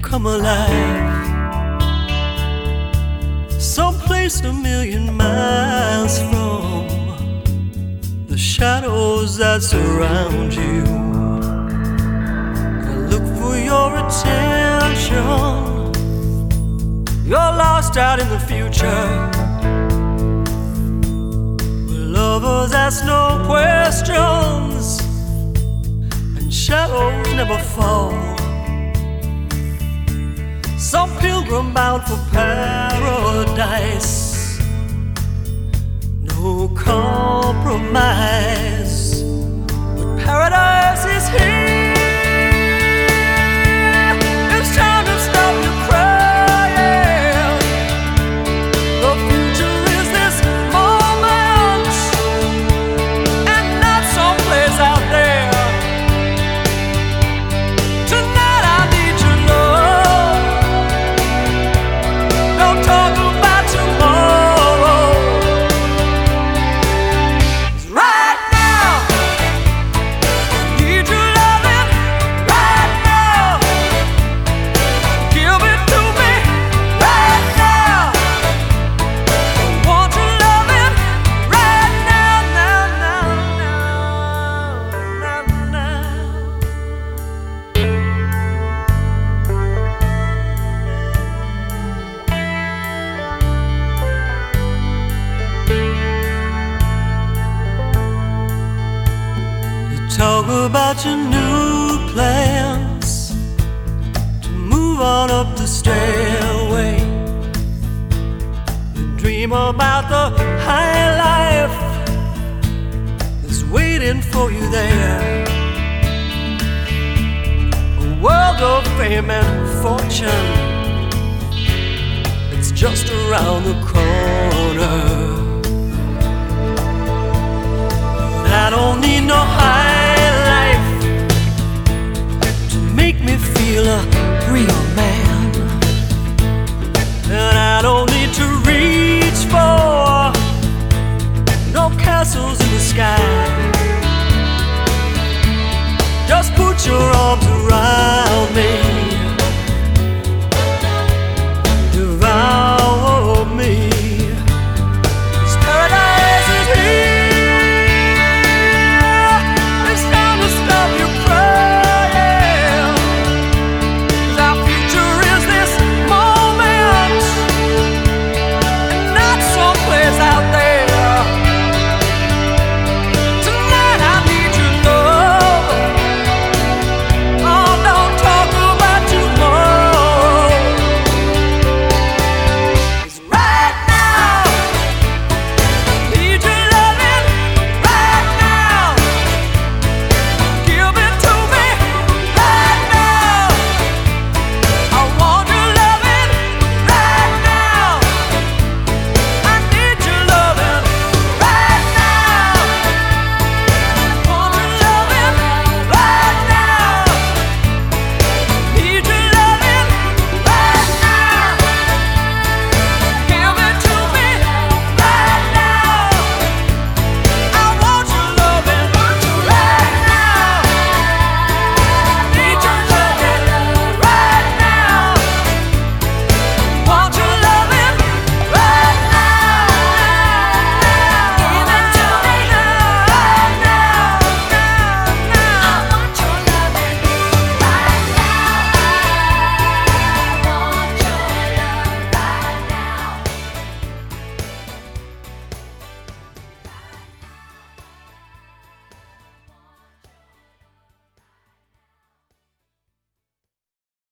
come alive. Someplace a million miles from the shadows that surround you. I look for your attention. You're lost out in the future, where lovers ask no questions and shadows never fall. Some pilgrim bound for paradise, no compromise, but paradise is here. It's time to stop your crying. The future is this moment, and not someplace out there. Tonight I need your love. Don't talk about tomorrow. 'Cause right now I need your loving. Right now, give it to me. Right now, I want your loving. Right now, now, now, now, now. You talk about your new plans to move on up the stairway. You dream about the high life that's waiting for you there. A world of fame and fortune, it's just around the corner. I don't need no high